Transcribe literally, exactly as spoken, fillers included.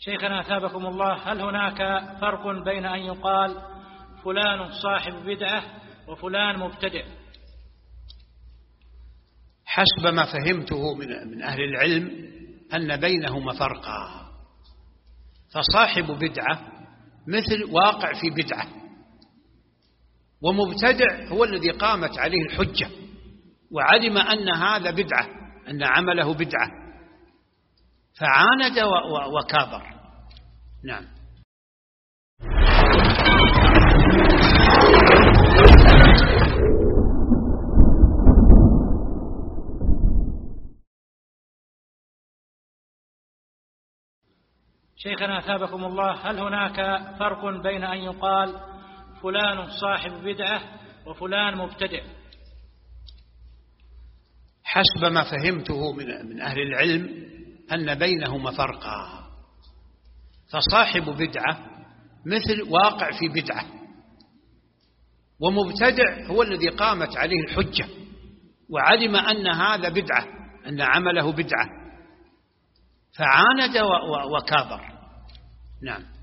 شيخنا أثابكم الله، هل هناك فرق بين أن يقال فلان صاحب بدعة وفلان مبتدع؟ حسب ما فهمته من أهل العلم أن بينهما فرقا، فصاحب بدعة مثل واقع في بدعة، ومبتدع هو الذي قامت عليه الحجة وعلم أن هذا بدعة، أن عمله بدعة، فعاند وكابر. نعم. شيخنا أثابكم الله، هل هناك فرق بين أن يقال فلان صاحب بدعة وفلان مبتدع؟ حسب ما فهمته من أهل العلم أن بينهما فرقا، فصاحب بدعة مثل واقع في بدعة، ومبتدع هو الذي قامت عليه الحجة وعلم أن هذا بدعة، أن عمله بدعة، فعاند وكابر. نعم.